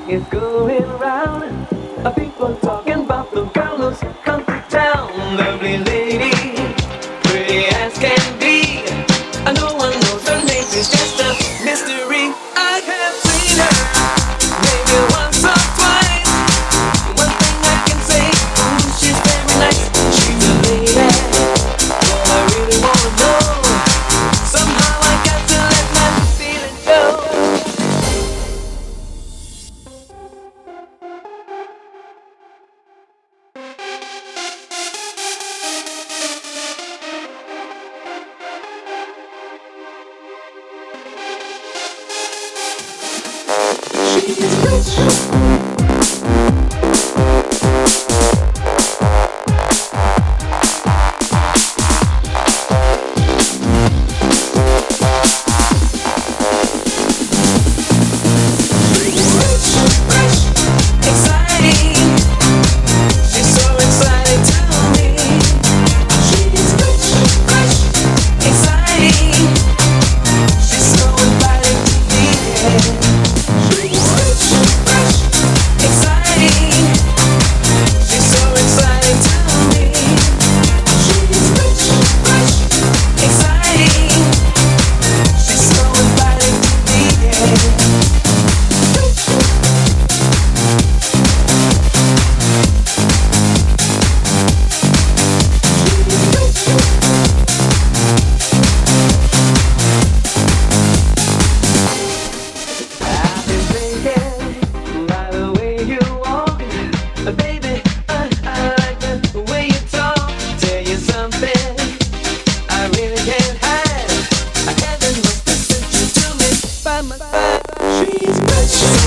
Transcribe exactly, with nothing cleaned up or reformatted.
It's going round. People talking about the girl who's come to town. Lovely lady, pretty as can be. No one knows her name, it's just a mystery. I have seen her maybe once or twice. One thing I can say, ooh, she's very nice. She's a lady. All I really wanna know. Somehow I got to let my feelings show. Baby, I, I like the way you talk. Tell you something I really can't hide. Heaven must have sent you to me by my side. She's precious.